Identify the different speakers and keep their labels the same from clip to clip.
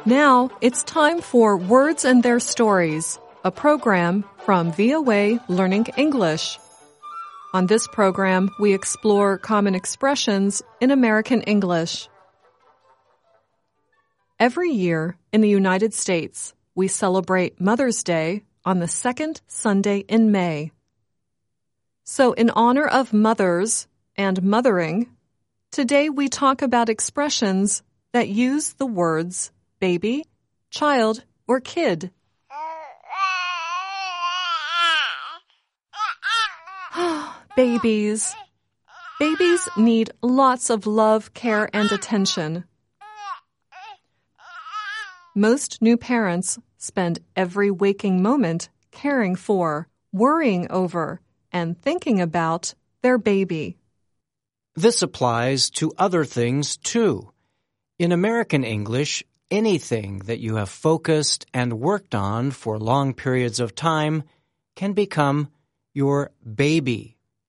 Speaker 1: Now it's time for Words and Their Stories, a program from VOA Learning English. On this program, we explore common expressions in American English. Every year in the United States, we celebrate Mother's Day on the second Sunday in May. So in honor of mothers and mothering, today we talk about expressions that use the words baby, child, or kid. Babies. Babies need lots of love, care, and attention. Most new parents spend every waking moment caring for, worrying over, and thinking about their baby.
Speaker 2: This applies to other things, too. In American English, anything that you have focused and worked on for long periods of time can become your baby.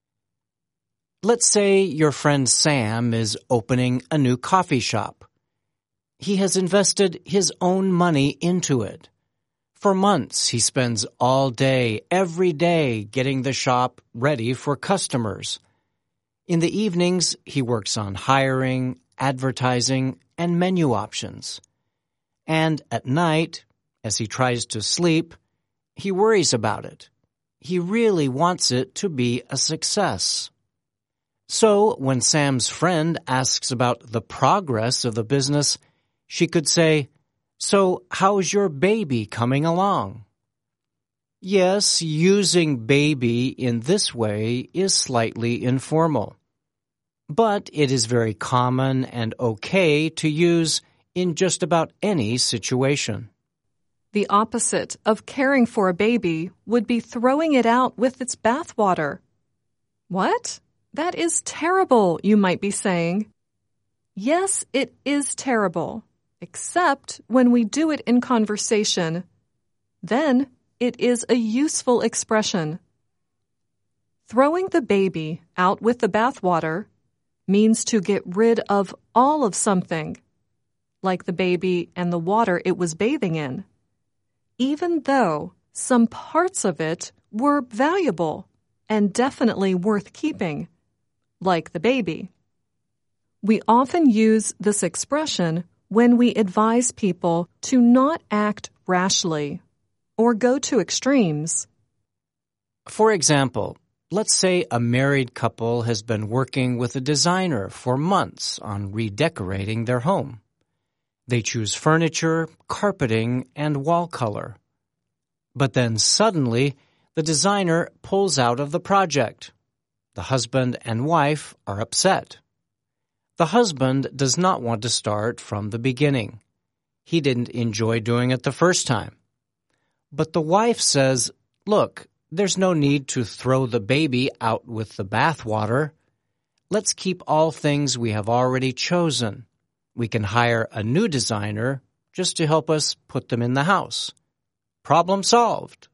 Speaker 2: Let's say your friend Sam is opening a new coffee shop. He has invested his own money into it. For months, he spends all day, every day, getting the shop ready for customers. In the evenings, he works on hiring, advertising, and menu options. And at night, as he tries to sleep, he worries about it. He really wants it to be a success. So when Sam's friend asks about the progress of the business, she could say, "So how's your baby coming along?" Yes, using baby in this way is slightly informal. But it is very common and okay to use in just about any situation.
Speaker 1: The opposite of caring for a baby would be throwing it out with its bathwater. What? That is terrible, you might be saying. Yes, it is terrible, except when we do it in conversation. Then it is a useful expression. Throwing the baby out with the bathwater means to get rid of all of something, like the baby and the water it was bathing in, even though some parts of it were valuable and definitely worth keeping, like the baby. We often use this expression when we advise people to not act rashly or go to extremes.
Speaker 2: For example, let's say a married couple has been working with a designer for months on redecorating their home. They choose furniture, carpeting, and wall color. But then suddenly, the designer pulls out of the project. The husband and wife are upset. The husband does not want to start from the beginning. He didn't enjoy doing it the first time. But the wife says, "Look, there's no need to throw the baby out with the bathwater. Let's keep all things we have already chosen. We can hire a new designer just to help us put them in the house. Problem solved."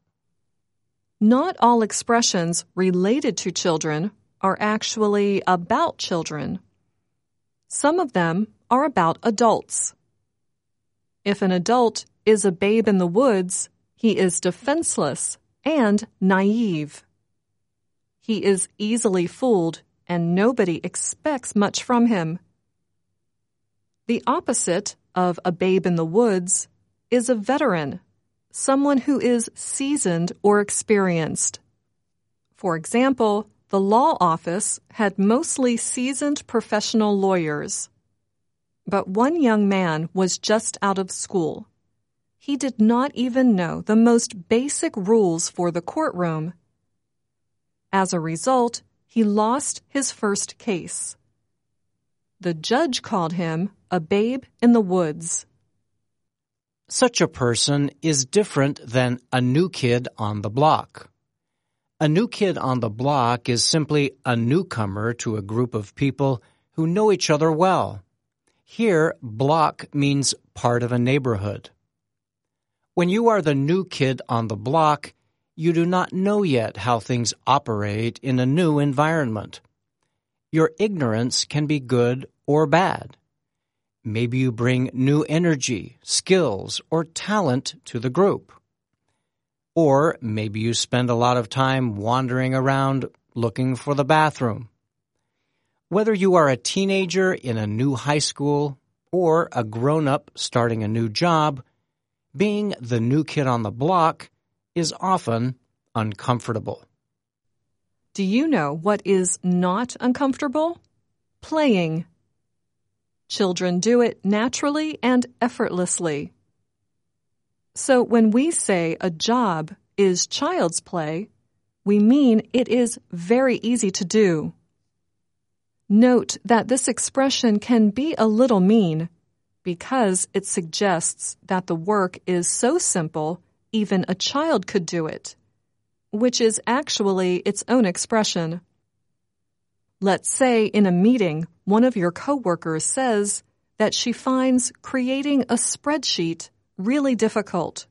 Speaker 1: Not all expressions related to children are actually about children. Some of them are about adults. If an adult is a babe in the woods, he is defenseless and naive. He is easily fooled and nobody expects much from him. The opposite of a babe in the woods is a veteran, someone who is seasoned or experienced. For example, the law office had mostly seasoned professional lawyers. But one young man was just out of school. He did not even know the most basic rules for the courtroom. As a result, he lost his first case. The judge called him a babe in the woods.
Speaker 2: Such a person is different than a new kid on the block. A new kid on the block is simply a newcomer to a group of people who know each other well. Here, block means part of a neighborhood. When you are the new kid on the block, you do not know yet how things operate in a new environment. Your ignorance can be good or bad. Maybe you bring new energy, skills, or talent to the group. Or maybe you spend a lot of time wandering around looking for the bathroom. Whether you are a teenager in a new high school or a grown-up starting a new job, being the new kid on the block is often uncomfortable.
Speaker 1: Do you know what is not uncomfortable? Playing. Children do it naturally and effortlessly. So when we say a job is child's play, we mean it is very easy to do. Note that this expression can be a little mean because it suggests that the work is so simple even a child could do it, which is actually its own expression. Let's say in a meeting, one of your coworkers says that she finds creating a spreadsheet really difficult.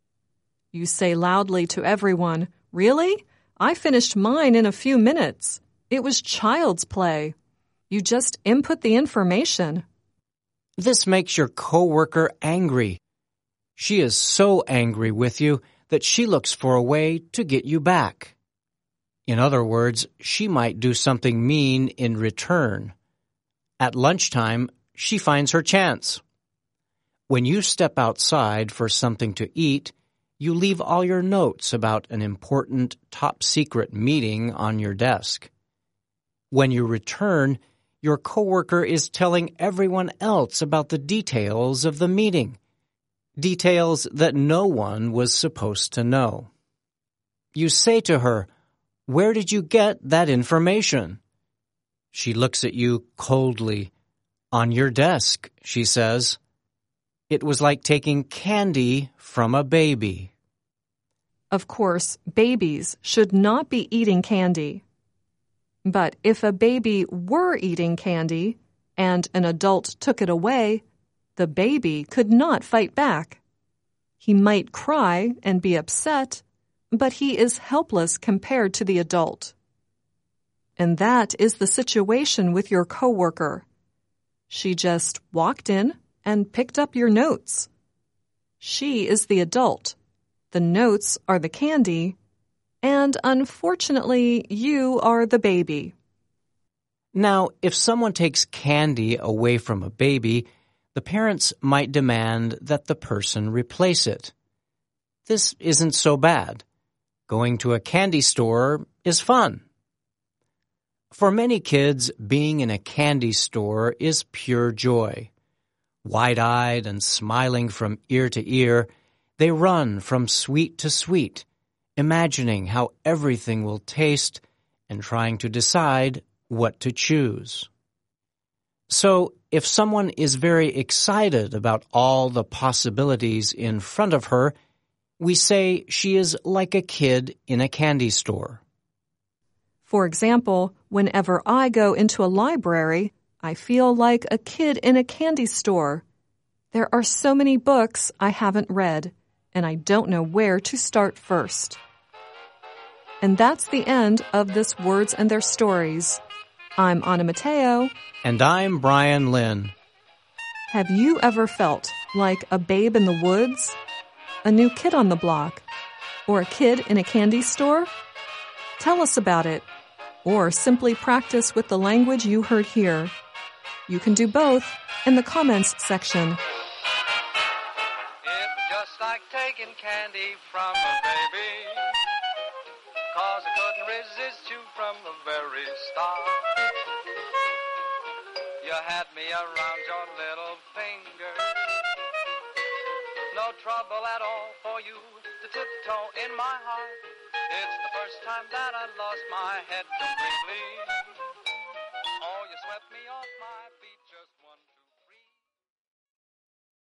Speaker 1: You say loudly to everyone, "Really? I finished mine in a few minutes. It was child's play. You just input the information."
Speaker 2: This makes your coworker angry. She is so angry with you that she looks for a way to get you back. In other words, she might do something mean in return. At lunchtime, she finds her chance. When you step outside for something to eat, you leave all your notes about an important top-secret meeting on your desk. When you return, your coworker is telling everyone else about the details of the meeting, details that no one was supposed to know. You say to her, "Where did you get that information?" She looks at you coldly. "On your desk," she says. It was like taking candy from a baby.
Speaker 1: Of course, babies should not be eating candy. But if a baby were eating candy and an adult took it away, the baby could not fight back. He might cry and be upset, but he is helpless compared to the adult. And that is the situation with your coworker. She just walked in and picked up your notes. She is the adult. The notes are the candy, and unfortunately, you are the baby.
Speaker 2: Now, if someone takes candy away from a baby, the parents might demand that the person replace it. This isn't so bad. Going to a candy store is fun. For many kids, being in a candy store is pure joy. Wide-eyed and smiling from ear to ear, they run from sweet to sweet, imagining how everything will taste and trying to decide what to choose. So, if someone is very excited about all the possibilities in front of her, we say she is like a kid in a candy store.
Speaker 1: For example, whenever I go into a library, I feel like a kid in a candy store. There are so many books I haven't read, and I don't know where to start first. And that's the end of this Words and Their Stories. I'm Anna Mateo.
Speaker 2: And I'm Brian Lynn.
Speaker 1: Have you ever felt like a babe in the woods, a new kid on the block, or a kid in a candy store? Tell us about it, or simply practice with the language you heard here. You can do both in the comments section.
Speaker 3: It was just like taking candy from a baby, 'cause I couldn't resist you from the very start. You had me around your little finger, no trouble at all for you to tiptoe in my heart. It's the first time that I lost my head completely. Oh, you swept me off my feet.